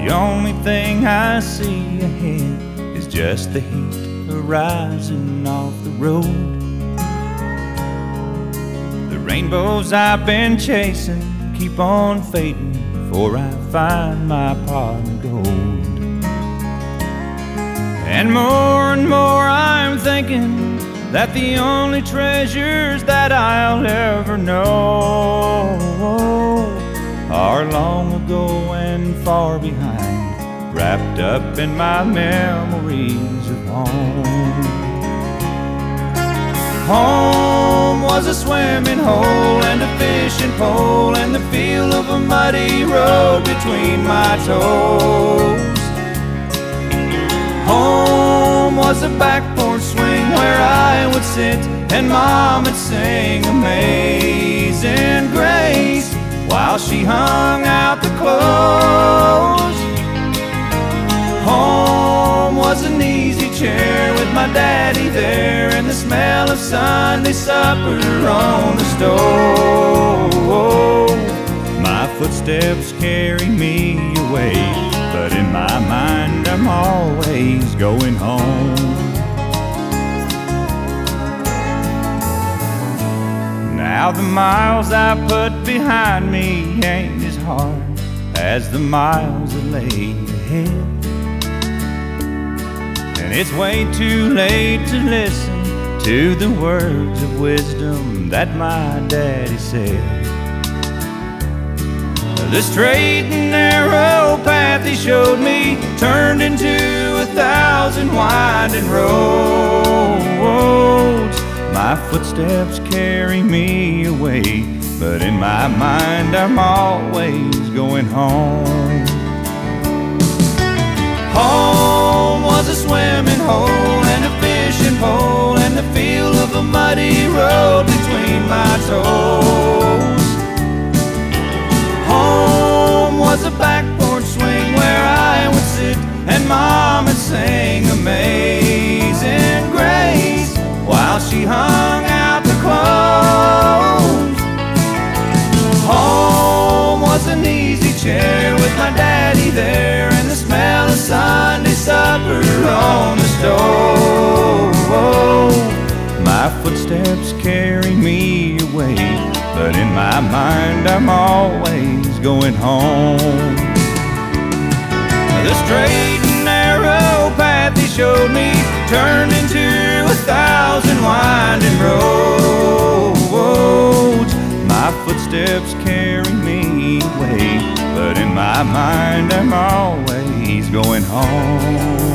The only thing I see ahead is just the heat arising off the road. The rainbows I've been chasing keep on fading before I find my pot of gold. And more I'm thinking that the only treasures that I'll ever know are long ago and far behind, wrapped up in my memories of home. Home was a swimming hole and a fishing pole and the feel of a muddy road between my toes. Home was a back porch swing where I would sit and Mom would sing Amazing Grace while she hung out the clothes. Home was an easy chair with my daddy there and the smell of Sunday supper on the stove. My footsteps carry me away, but in my mind I'm always going home. Now the miles I put behind me ain't as hard as the miles that lay ahead. And it's way too late to listen to the words of wisdom that my daddy said. The straight and narrow path he showed me turned into 1,000 winding roads. My footsteps carry me away, but in my mind I'm always going home. Home was a swimming hole and a fishing pole and the feel of a muddy road between my toes. Home was a back porch swing where I would sit and Mom would sing Amazing Grace while she hung out the clothes. Home was an easy chair with my daddy there and the smell of Sunday supper on the stove. My footsteps carry me away, but in my mind I'm always going home. The straight and narrow path he showed me turned into 1,000 winding roads. My footsteps carry me away, but in my mind I'm always going home.